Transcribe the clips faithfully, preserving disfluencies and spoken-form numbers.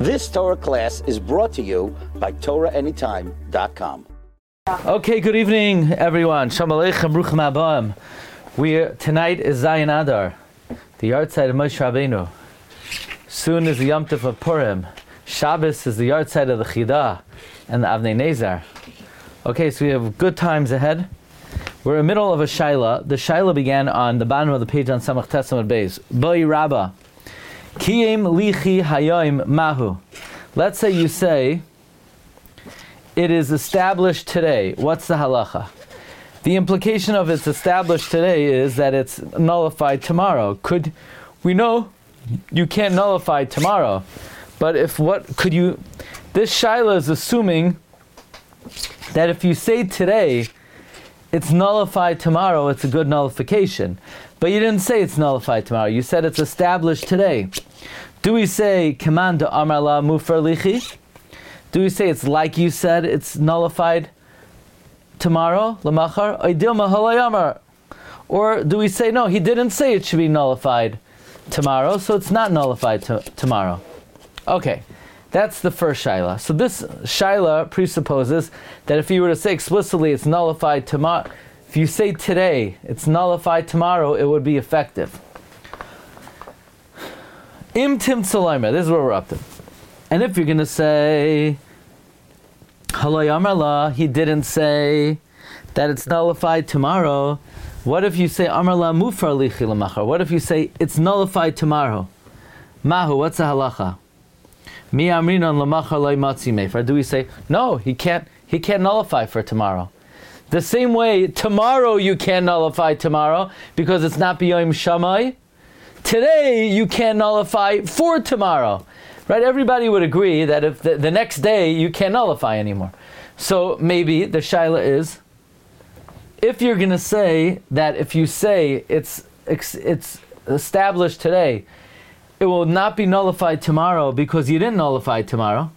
This Torah class is brought to you by Torah Anytime dot com. Okay, good evening, everyone. Shalom Aleichem, Bruchim Haba. We tonight is Zayin Adar, the yard side of Moshe Rabbeinu. Soon is the Yom Tov of Purim. Shabbos is the yard side of the Chidah and the Avnei Nezer. Okay, so we have good times ahead. We're in the middle of a Shaila. The Shaila began on the bottom of the page on Samach Tesam Beis. Boi Rabba. Kiyim lichi hayoim mahu. Let's say you say, it is established today. What's the halacha? The implication of it's established today is that it's nullified tomorrow. Could we know you can't nullify tomorrow? But if what could you? This shaila is assuming that if you say today, it's nullified tomorrow. It's a good nullification. But you didn't say it's nullified tomorrow. You said it's established today. Do we say Kamanda Amar La Mufar Lichi? Do we say it's like you said it's nullified tomorrow? Lamachar Oidilma Halayamar. Or do we say no? He didn't say it should be nullified tomorrow, so it's not nullified to, tomorrow. Okay, that's the first shaila. So this shaila presupposes that if you were to say explicitly it's nullified tomorrow. If you say today, it's nullified tomorrow, it would be effective. Im tim tzalaima, this is what we're up to. And if you're going to say, Halay Amar La, he didn't say that it's nullified tomorrow, what if you say Amar La mufar lichi lamachar? What if you say it's nullified tomorrow? Mahu, what's the halacha? Mi amrinan lamachar loy matzi meifar. Do we say, no, he can't, he can't nullify for tomorrow? The same way, tomorrow you can't nullify tomorrow because it's not b'yom shamai. Today you can't nullify for tomorrow. Right? Everybody would agree that if the, the next day you can't nullify anymore. So maybe the shaila is, if you're going to say that if you say it's it's established today, it will not be nullified tomorrow because you didn't nullify tomorrow.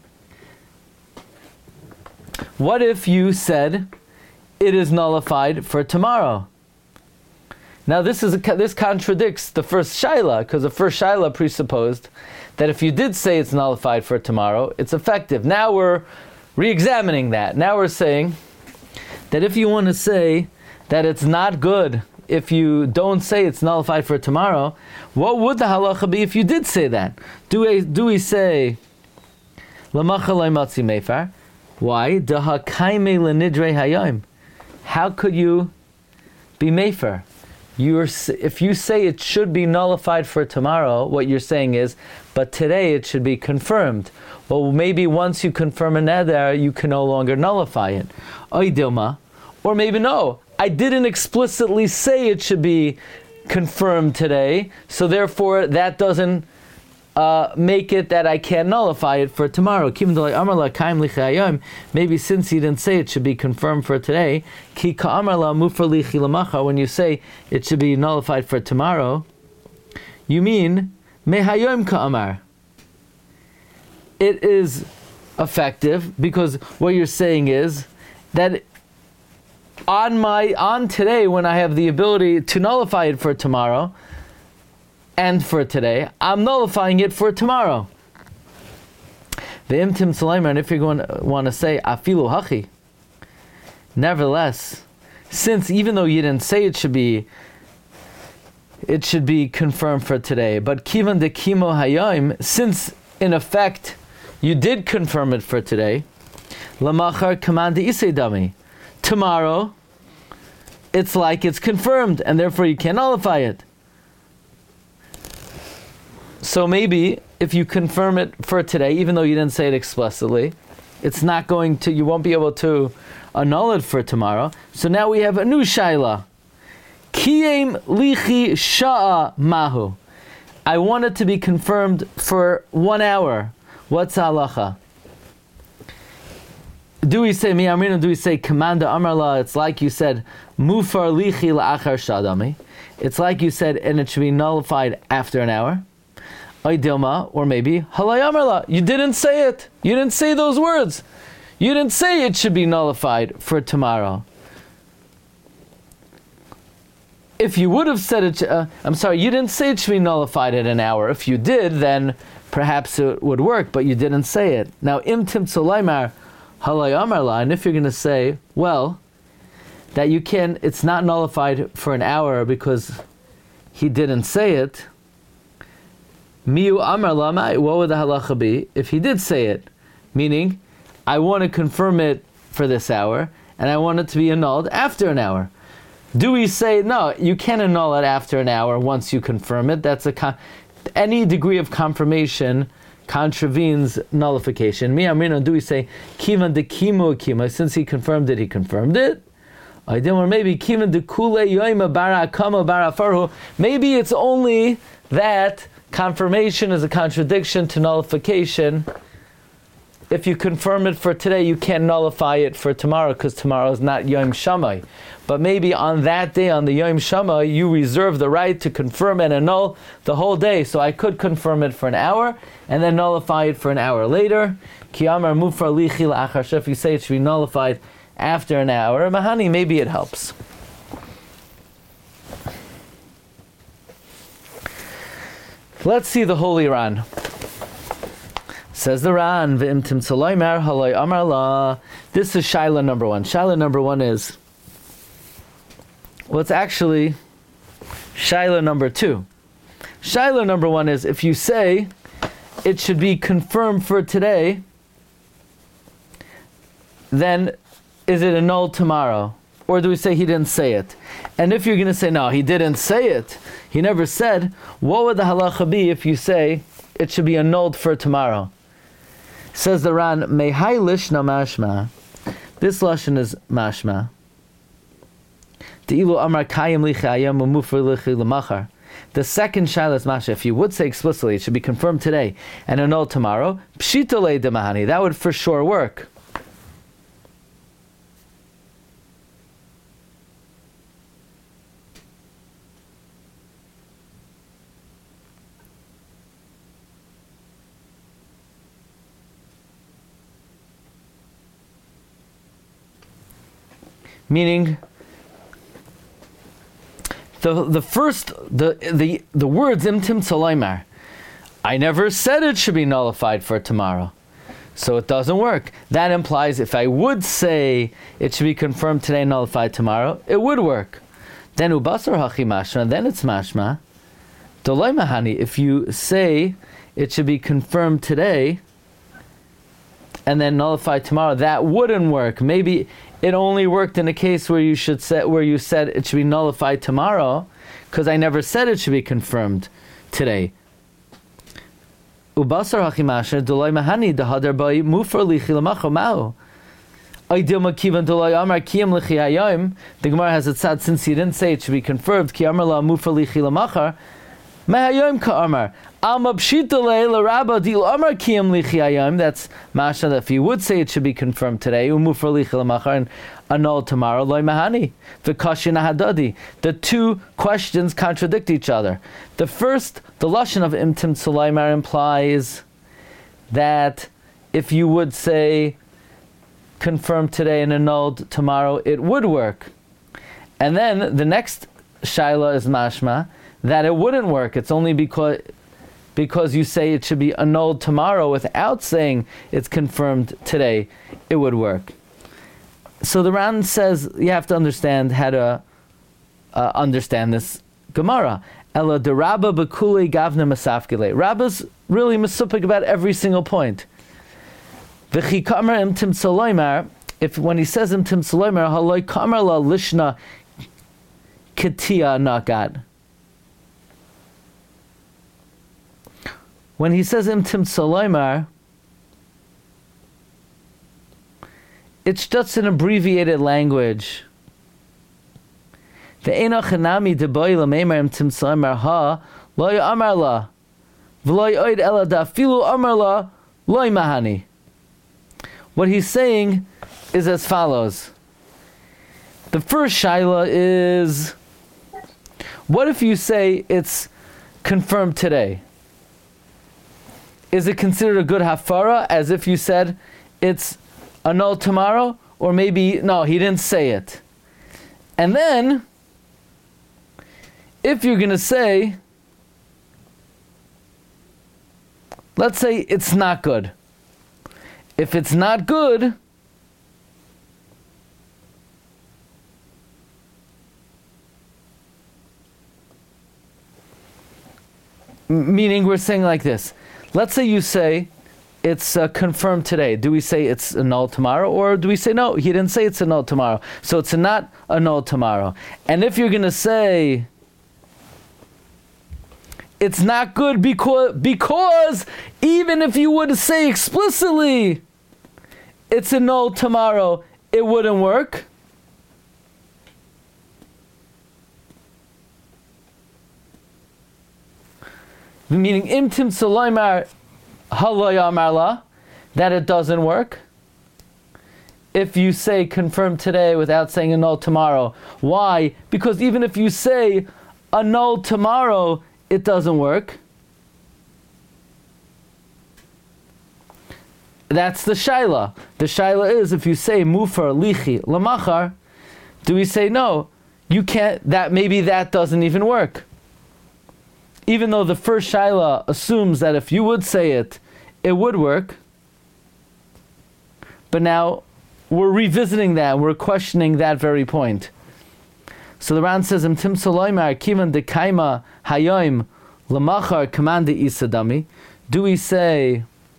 What if you said it is nullified for tomorrow? Now this is a, this contradicts the first shaila, because the first shaila presupposed that if you did say it's nullified for tomorrow, it's effective. Now we're re-examining that. Now we're saying that if you want to say that it's not good if you don't say it's nullified for tomorrow, what would the halacha be if you did say that? Do we, do we say L'macha lo matzi meifar? Why? D'hakaime lenidrei hayom. How could you be meifar? You're, if you say it should be nullified for tomorrow, what you're saying is, but today it should be confirmed. Well, maybe once you confirm a neder, you can no longer nullify it. Oidilma. Or maybe no, I didn't explicitly say it should be confirmed today, so therefore that doesn't uh, make it that I can't nullify it for tomorrow. Maybe since you didn't say it should be confirmed for today, when you say it should be nullified for tomorrow, you mean mehayom ka'amar. It is effective because what you're saying is that on my on today, when I have the ability to nullify it for tomorrow and for today, I'm nullifying it for tomorrow. The imtim salaymer, and if you're going to want to say afilu hachi, nevertheless, since even though you didn't say it should be, it should be confirmed for today, but kivan de kimo hayom, since in effect you did confirm it for today, lamachar command de isei dami. Tomorrow, it's like it's confirmed, and therefore you can't nullify it. So maybe if you confirm it for today, even though you didn't say it explicitly, it's not going to, you won't be able to annul it for tomorrow. So now we have a new shaila. Kiyem lichi sha'a mahu. I want it to be confirmed for one hour. What's halacha? Do we say mi amrina? Do we say Kamanda Amar La? It's like you said mufar lichi la'achar shadami. It's like you said, and it should be nullified after an hour. Oidilma, or maybe halay Amar La. You didn't say it. You didn't say those words. You didn't say it should be nullified for tomorrow. If you would have said it, uh, I'm sorry, you didn't say it should be nullified in an hour. If you did, then perhaps it would work, but you didn't say it. Now, im timtzu laimar halay amar la, and if you're going to say, well, that you can, it's not nullified for an hour because he didn't say it, miu amar la mai, what would the halacha be if he did say it? Meaning, I want to confirm it for this hour, and I want it to be annulled after an hour. Do we say, no, you can annul it after an hour once you confirm it? That's a con- any degree of confirmation contravenes nullification. Mi amrina, do we say, kivan de kimu kima, since he confirmed it, he confirmed it? I didn't, or maybe kivan de kule yoima bara kama bara farhu. Maybe it's only that confirmation is a contradiction to nullification. If you confirm it for today, you can't nullify it for tomorrow because tomorrow is not Yom Shammai. But maybe on that day, on the Yom Shammai, you reserve the right to confirm and annul the whole day. So I could confirm it for an hour and then nullify it for an hour later. Ki amar mufar lichi la'achar. If you say it should be nullified after an hour, mahani, maybe it helps. Let's see the Holy Ran. Says the Ran, V'im timtzu laimar halay amar la. This is Shaila number one. Shaila number one is, well, it's actually Shaila number two. Shaila number one is, if you say it should be confirmed for today, then is it annulled tomorrow? Or do we say he didn't say it? And if you're going to say, no, he didn't say it, he never said, what would the halacha be if you say it should be annulled for tomorrow? Says the Ran, Mehai lishna mashma. This lashon is mashma. Te'ilu amar kayim lichayim umufar lichi lemachar. The second shaila is mashma. If you would say explicitly it should be confirmed today and annulled tomorrow, pshitolei demahani. That would for sure work. Meaning, the the first the the the words im timtzu laimar, I never said it should be nullified for tomorrow, so it doesn't work. That implies if I would say it should be confirmed today and nullified tomorrow, it would work. Then ubasar hachi mashma, then it's mashma. Dolay mahani, if you say it should be confirmed today and then nullified tomorrow, that wouldn't work. Maybe it only worked in a case where you should say, where you said it should be nullified tomorrow, because I never said it should be confirmed today. Ubasar hachimasher dolay mahani dehadar bay mufar lichi lemacho mao. Ideal makivan dolay amar kiyam lichi hayom. The Gemara has it said, since he didn't say it should be confirmed, ki amar la mufar lichi lemachar. Mehayom ka amar. Alma pshitolei l'rabba dil amar kiyam lichi hayom. That's masha, that if you would say it should be confirmed today, umufar lichi lemachar, and annulled tomorrow, loy mahani. V'kashin hadadi. The two questions contradict each other. The first, the lashon of im timtzu laimar implies that if you would say confirmed today and annulled tomorrow, it would work. And then the next shaila is mashma, that it wouldn't work. It's only because because you say it should be annulled tomorrow without saying it's confirmed today, it would work. So the Ran says you have to understand how to uh, understand this Gemara. Ela de Rabba bekule gavna masafkele. Rabba's really masupik about every single point. V'chi kamer im timtzu laimar. If when he says im timtzu laimar, haloi kamer la lishna ketia nagat. When he says im timtzu laimar, it's just an abbreviated language. Ve'ena chanami deboy l'meimar im timtzu laimar ha loy amar la v'loy oid ela dafilu amar la loy mahani. What he's saying is as follows. The first shaila is, what if you say it's confirmed today? Is it considered a good hafara, as if you said it's annulled tomorrow? Or maybe, no, he didn't say it. And then, if you're going to say, let's say it's not good. If it's not good, meaning we're saying like this. Let's say you say it's uh, confirmed today. Do we say it's annulled tomorrow, or do we say no, he didn't say it's annulled tomorrow, so it's not annulled tomorrow? And if you're going to say it's not good because, because even if you would say explicitly it's annulled tomorrow, it wouldn't work. Meaning, imtim saloymar haloyamarla, that it doesn't work. If you say confirm today without saying annul tomorrow. Why? Because even if you say annul tomorrow, it doesn't work. That's the shaila. The shaila is if you say mufar lichi lamachar, do we say no? You can't. That maybe that doesn't even work. Even though the first shaila assumes that if you would say it, it would work. But now we're revisiting that. We're questioning that very point. So the Ran says, "Im tim saloymar kivan de kaima hayoim lamachar kamande isadami." Do we say,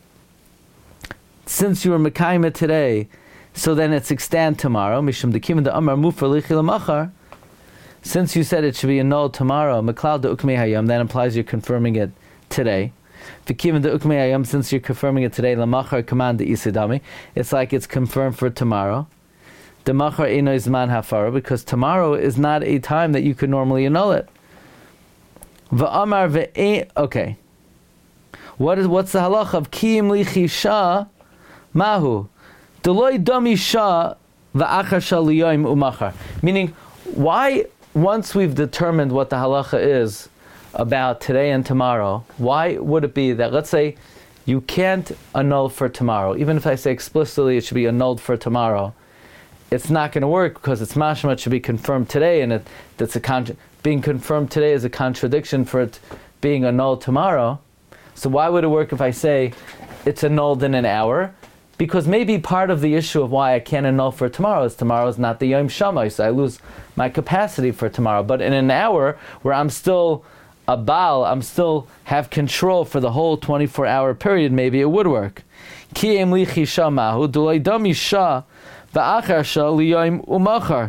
since you were mekaima today, so then it's extant tomorrow? Mishum de kivan de amar mufar lichi lamachar. Since you said it should be annulled tomorrow, meklal de ukmei hayom, that implies you're confirming it today. V'kivan de ukmei hayom, since you're confirming it today, lamachar kamande isadami, it's like it's confirmed for tomorrow. The machar eino zman hafara, because tomorrow is not a time that you could normally annul it. V'amar ve'e, okay. What is, what's the halacha of kiyim lichi shah mahu? Deloy dami shah v'achar shal liyoim umachar. Meaning, why, once we've determined what the halacha is about today and tomorrow, why would it be that, let's say, you can't annul for tomorrow? Even if I say explicitly it should be annulled for tomorrow, it's not going to work because it's mashma, it should be confirmed today, and it, that's a con- being confirmed today is a contradiction for it being annulled tomorrow. So why would it work if I say it's annulled in an hour? Because maybe part of the issue of why I can't annul for tomorrow is tomorrow is not the Yom Shammai, so I lose my capacity for tomorrow. But in an hour where I'm still a Baal, I'm still have control for the whole twenty-four hour period, maybe it would work. Ki em lichi shamahu dulay dami shah va'achar shah liyoim umachar.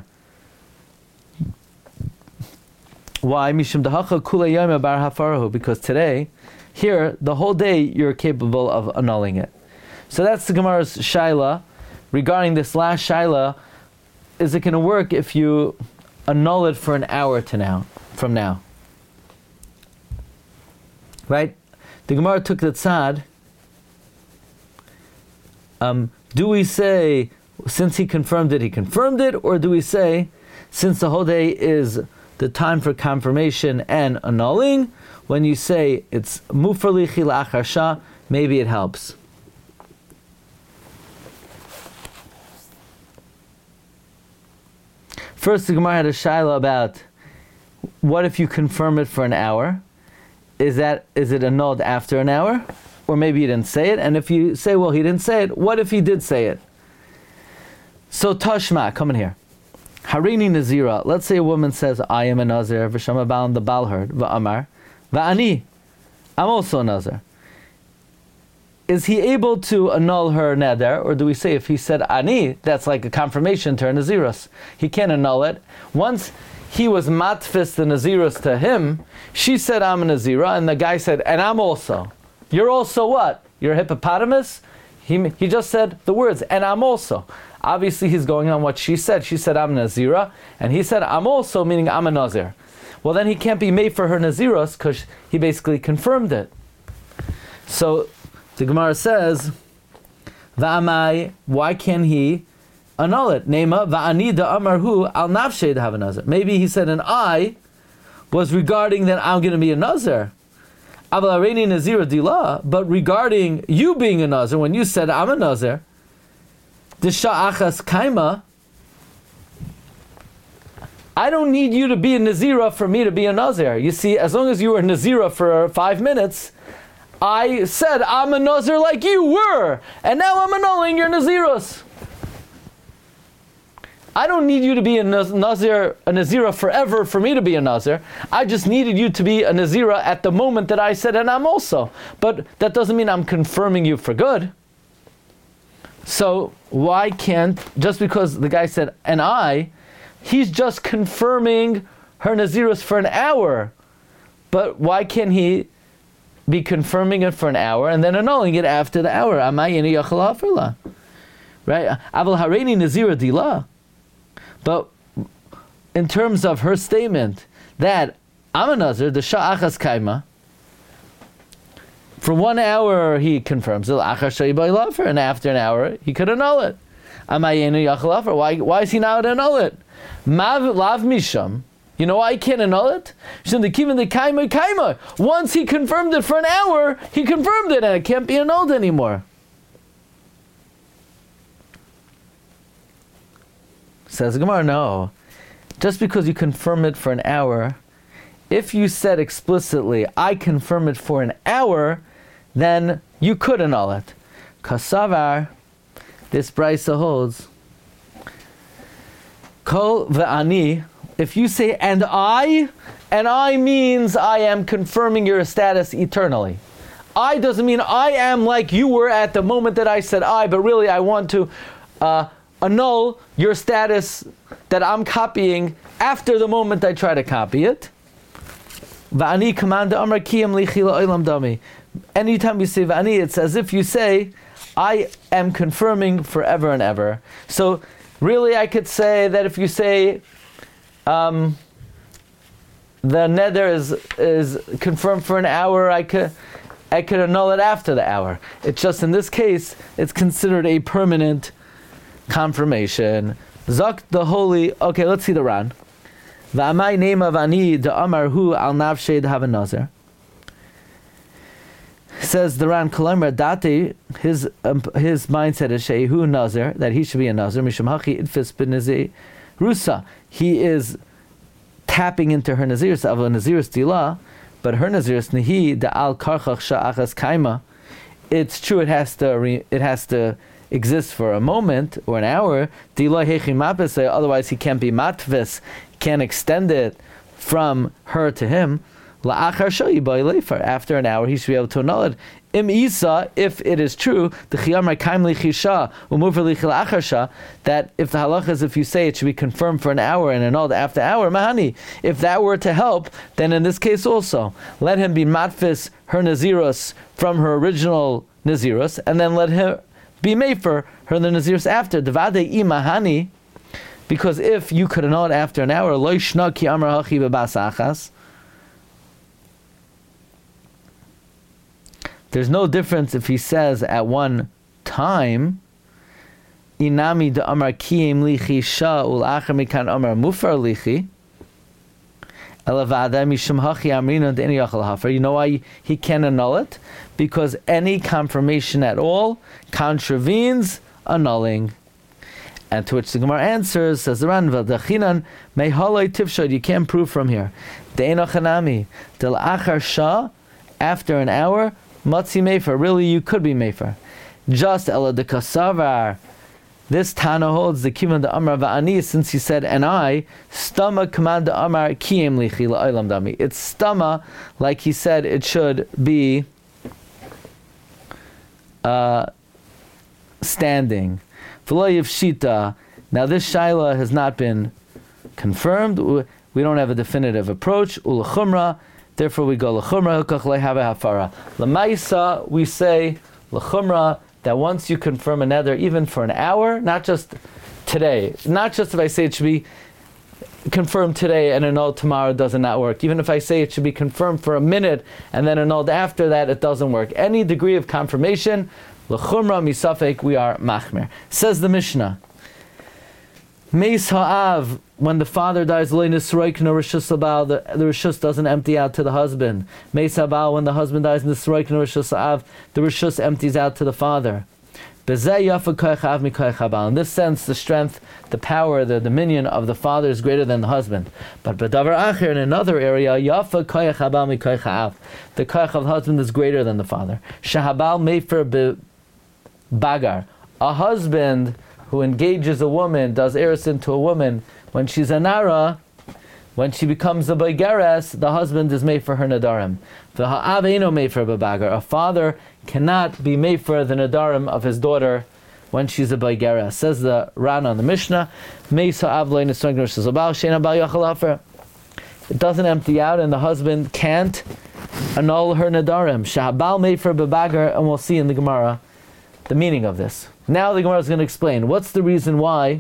Why? Mishum dahacha kula yom bar hafarahu. Because today, here, the whole day, you're capable of annulling it. So that's the Gemara's shaila regarding this last shaila. Is it going to work if you annul it for an hour to now, from now? Right? The Gemara took the tzad. Um, do we say, since he confirmed it, he confirmed it, or do we say, since the whole day is the time for confirmation and annulling, when you say it's mufar lichi la'achar shah, maybe it helps. First, the Gemara had a shaila about what if you confirm it for an hour? Is that is it annulled after an hour? Or maybe you didn't say it, and if you say, well, he didn't say it, what if he did say it? So Tashma, come in here. Harini Nazira, let's say a woman says, I am a Nazir, V'shama Baal, the Baal heard, V'amar, V'ani, I'm also a Nazir. Is he able to annul her neder, or do we say if he said ani, that's like a confirmation to her nazirus? He can't annul it. Once he was matfis the nazirus to him, she said I'm a nazira, and the guy said, and I'm also. You're also what? You're a hippopotamus? He he just said the words, and I'm also. Obviously he's going on what she said. She said I'm a nazira, and he said I'm also, meaning I'm a nazir. Well, then he can't be made for her nazirus because he basically confirmed it. So the Gemara says, Va'amai, why can't he annul it? Nema, va'ani da amarhu al nafshe da have a nazir. Maybe he said an I was regarding that I'm going to be a nazir. Aval areini nazira dila, but regarding you being a nazir, when you said I'm a nazir, disha achas kaima, I don't need you to be a nazira for me to be a nazir. You see, as long as you were a nazira for five minutes, I said I'm a Nazir like you were, and now I'm annulling your Nazirus. I don't need you to be a Nazir, a Nazira forever for me to be a Nazir. I just needed you to be a Nazira at the moment that I said, and I'm also. But that doesn't mean I'm confirming you for good. So why can't, just because the guy said, and I, he's just confirming her Nazirus for an hour. But why can't he be confirming it for an hour and then annulling it after the hour? Right? Aval Hareini Nazira Dila. But in terms of her statement that I'm a Nazir, the Sha'achas Kaima, for one hour he confirms it, and after an hour he could annul it. Why, why is he now to annul it? Lav Misham. You know why he can't annul it? Once he confirmed it for an hour, he confirmed it and it can't be annulled anymore. Says the Gemara, no. Just because you confirm it for an hour, if you said explicitly, I confirm it for an hour, then you could annul it. Kasavar, this brisa holds, Kol ve'ani, if you say, and I, and I means I am confirming your status eternally. I doesn't mean I am like you were at the moment that I said I, but really I want to uh, annul your status that I'm copying after the moment I try to copy it. Va'ani kamanda amar kiyam lichi la'olam dami. Anytime you say va'ani, it's as if you say, I am confirming forever and ever. So really I could say that if you say um, the neder is is confirmed for an hour, I could I could annul it after the hour. It's just in this case, it's considered a permanent confirmation. Zak the holy. Okay, let's see the Ran. Va'amai name of ani de amar hu al nafshed have nazar. Says the Ran Kolamer Dati, his um, his mindset is shehu nazar, that he should be a nazar. Mishum hachi idfis b'nezir rusa. He is tapping into her nazirus of a nazirus dila, but her nazirus nehi de al karchach sha'achas kaima. It's true. It has to. Re, it has to. exist for a moment or an hour, otherwise he can't be matvis, can't extend it from her to him. After an hour he should be able to annul it. Im isa, if it is true, the that if the halacha is if you say it should be confirmed for an hour and annulled after hour, mahani, if that were to help, then in this case also, let him be matvis her nazirus from her original nazirus, and then let her be made for her the nazirus after devade imahani, because if you could annul it after an hour, lo yishna ki amar hachi bebasachas. There's no difference if he says at one time, inami de amar kiyem lichi sha ul acher mikan amar mufar lichi. You know why he can annul it? Because any confirmation at all contravenes annulling. And to which the Gemara answers, says the Ran, you can't prove from here. After an hour, matzi mefer. Really, you could be mefer. Just ela de kasavar. This Tana holds the kiman de amar va'ani, since he said and I, stama command de amar kiyem lichi la'olam dami. It's stama, like he said, it should be uh, standing. V'lo yivshita. Now this shaila has not been confirmed. We don't have a definitive approach. Ulachumra. Therefore we go l'chumra hukach lehave hafara. L'maisa we say l'chumra, that once you confirm a nether, even for an hour, not just today, not just if I say it should be confirmed today and annulled tomorrow, it does not work. Even if I say it should be confirmed for a minute and then annulled after that, it doesn't work. Any degree of confirmation, l'chumra misafek, we are machmer. Says the Mishnah, Meis ha'av, when the father dies, the, the rishus doesn't empty out to the husband. Meis ha'bal, when the husband dies, the the rishus empties out to the father. B'zeh yafa koich av mi koich habal. In this sense, the strength, the power, the dominion of the father is greater than the husband. But b'davar acher, in another area, yafa koich habal mi koich av. The koich of the husband is greater than the father. Shehabal mefer bagar. A husband who engages a woman, does eros into a woman, when she's a nara, when she becomes a baigeres, the husband is made for her nadarim. The ha'av eino made for bagar. A father cannot be made for the nadarim of his daughter when she's a baigeres. Says the Ran on the Mishnah, it doesn't empty out, and the husband can't annul her nadarim. Shahabal made for bagar, and we'll see in the Gemara the meaning of this. Now the Gemara is going to explain what's the reason why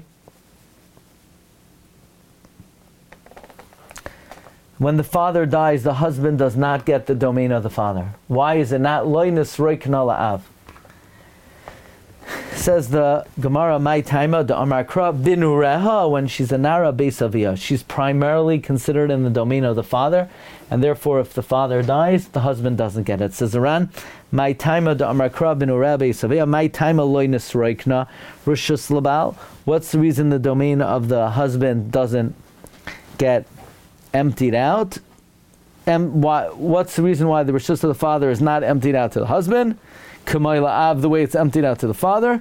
when the father dies, the husband does not get the domain of the father. Why is it not loinus roikna la'av? Says the Gemara, my taima the Amar Kra binureha, when she's a nara beisavia, she's primarily considered in the domain of the father, and therefore if the father dies, the husband doesn't get it. Says Iran, my taima the Amar Kra binureha beisavia, my taima loinus roikna rishus labal. What's the reason the domain of the husband doesn't get emptied out? And why, what's the reason why the rishus of the father is not emptied out to the husband? Kamay la'av, the way it's emptied out to the father.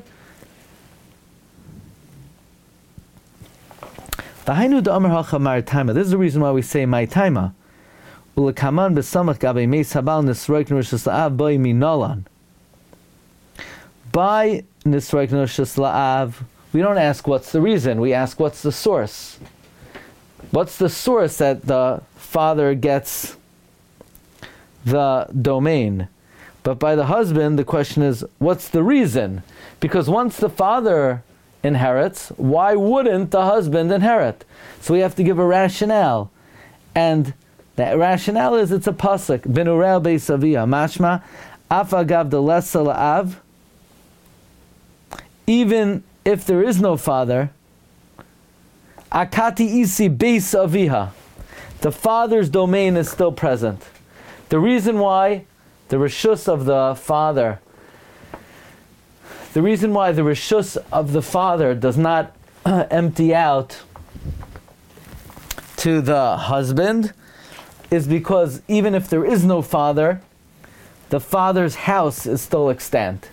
This is the reason why we say my taima. By nisroik rishus la'av, we don't ask what's the reason, we ask what's the source. What's the source that the father gets the domain? But by the husband, the question is, what's the reason? Because once the father inherits, why wouldn't the husband inherit? So we have to give a rationale. And the rationale is, it's a pasuk. Binurel beisavia mashma afagav delesa la'av. Even if there is no father, akati isi beis aviha, the father's domain is still present. The reason why the rishus of the father, the reason why the rishus of the father does not empty out to the husband is because even if there is no father, the father's house is still extant.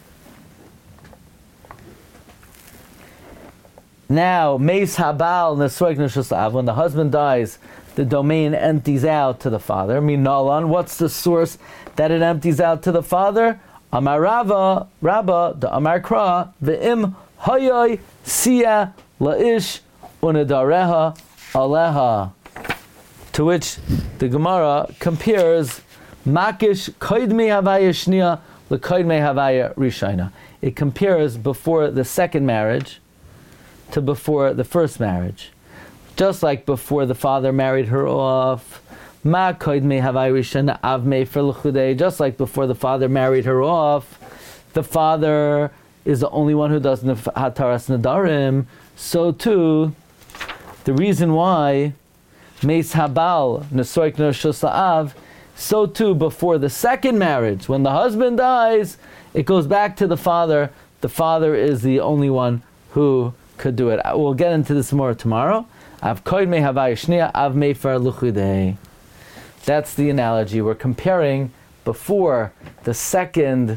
Now, meis habal nesroik rishus la'av, when the husband dies, the domain empties out to the father. Minalan, what's the source that it empties out to the father? Amar Rava, Rabba, the Amar Kra, ve'im hayai siya la'ish unedareha aleha. To which the Gemara compares makish koidmei havaya shnia lekoidmei havaya rishayna. It compares before the second marriage to before the first marriage. Just like before the father married her off, ma koidmei havaya rishayna avmei for l'chudei. Just like before the father married her off, the father is the only one who does hataras nadarim. So too, the reason why meis habal nesroik rishus la'av, so too before the second marriage, when the husband dies, it goes back to the father. The father is the only one who could do it. We'll get into this more tomorrow. Av koidmei havaya shnia, av mefer luchudei. That's the analogy. We're comparing before the second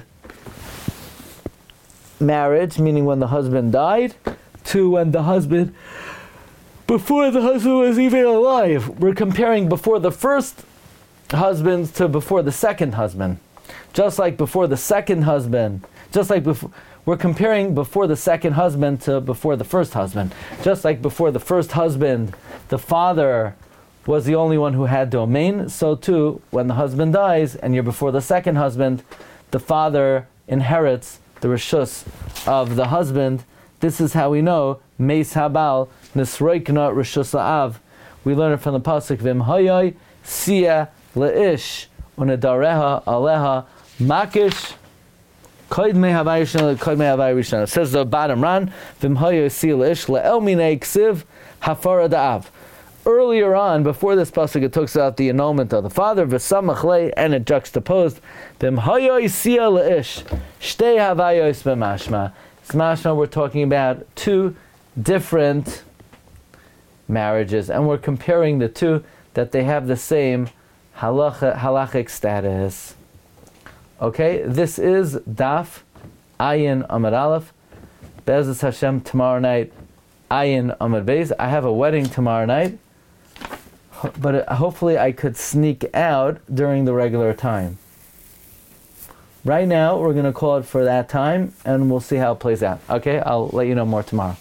marriage, meaning when the husband died, to when the husband, before the husband was even alive. We're comparing before the first husband to before the second husband. Just like before the second husband, just like before, we're comparing before the second husband to before the first husband. Just like before the first husband, the father was the only one who had domain, so too, when the husband dies and you're before the second husband, the father inherits the rishus of the husband. This is how we know meis habal nisroikna rishus la'av. We learn it from the pasuk vim hayai siya leish unedareha aleha makish koidmei havaya shnia koidmei havaya rishayna. Says the bottom ran vim hayai siya leish le'el minei ksiv hafara da'av. Earlier on, before this pasuk, it talks about the annulment of the father, v'samach lei, and it juxtaposed, v'im hayoi siya leish, shtei havayos b'mashma. Smashma, we're talking about two different marriages, and we're comparing the two that they have the same halacha, halachic status. Okay, this is Daf Ayin Amud Aleph. Be'ezus Hashem, tomorrow night, Ayin Amud Beis. I have a wedding tomorrow night, but hopefully I could sneak out during the regular time. Right now, we're going to call it for that time, and we'll see how it plays out. Okay, I'll let you know more tomorrow.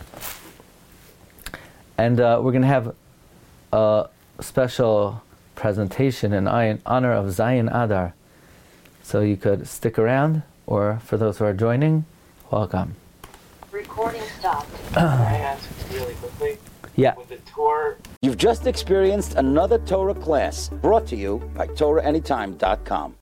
And uh, we're going to have a special presentation in honor of Zayin Adar. So you could stick around, or for those who are joining, welcome. Recording stopped. Can I ask really quickly? Yeah. With the tour, You've just experienced another Torah class brought to you by Torah Anytime dot com.